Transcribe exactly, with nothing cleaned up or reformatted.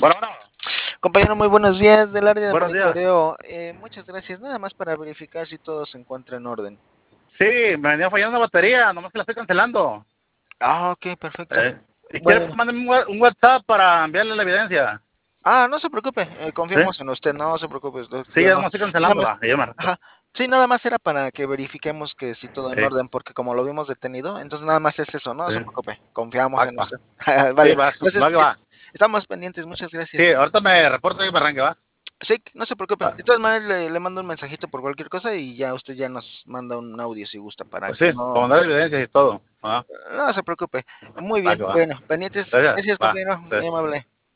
Bueno, bueno, Compañero, muy buenos días del área de buenos días. monitoreo. Eh, muchas gracias. Nada más para verificar si todo se encuentra en orden. Sí, me venía fallando una batería, nomás que la estoy cancelando. Ah, ok, perfecto. Eh, ¿Y quiere Bueno, mandarme un wa- un WhatsApp para enviarle la evidencia? ah, no se preocupe, eh, ¿Sí? confiamos en usted, no se preocupe. Yo, Sí, yo ya no. nomás estoy Nada más, cancelándola. Y ya me harto. ajá. Sí, nada más era para que verifiquemos que si todo en Sí, orden, porque como lo vimos detenido, entonces nada más es eso, no sí. se preocupe, confiamos Va, en va. usted. Sí, Vale, va, entonces va que eh, va. estamos pendientes, muchas Sí, gracias. ahorita me reporto y me arranque, va. Sí, no se preocupe. Va. De todas maneras, le, le mando un mensajito por cualquier cosa y ya usted ya nos manda un audio si gusta para Pues que sí, para no. mandar evidencias y todo. Va, No se preocupe. Muy va bien. que va. Bueno, pendientes. Gracias, Gracias, va. compañero. Sí. Muy amable.